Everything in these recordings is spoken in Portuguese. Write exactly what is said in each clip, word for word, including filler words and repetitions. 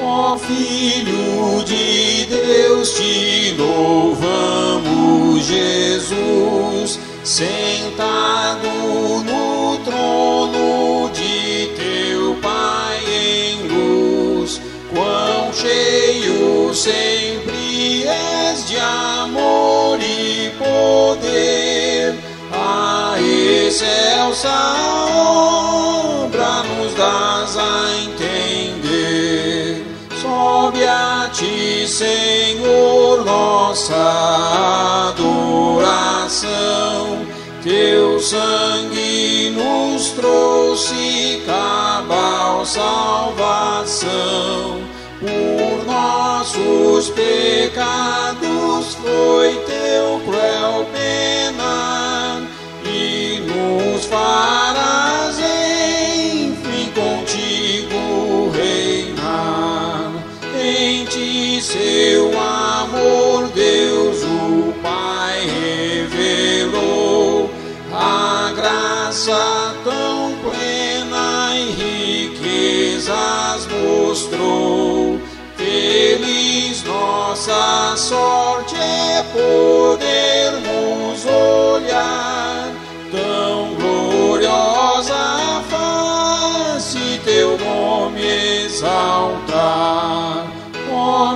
Ó Filho de Deus, te louvamos, Jesus, sentado no trono de teu Pai em luz. Quão cheio sempre és de amor e poder, a excelsa obra nos dás a entender. Sobe a ti, Senhor, nossa adoração. Teu sangue nos trouxe cabal salvação. Por nossos pecados foi teu cruel penar, e nos farás enfim contigo reinar. Em ti seu amor Deus o Pai revelou, a graça tão plena e riquezas mostrou. Feliz nossa sorte é podermos olhar tão gloriosa face, teu nome exaltar. Ó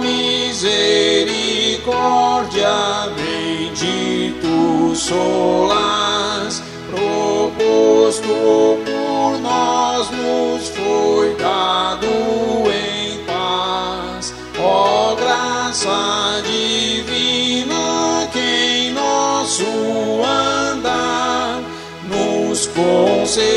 misericórdia, bendito solas, proposto por nós nos foi dado em paz. Ó graça divina que em nosso andar nos concedeu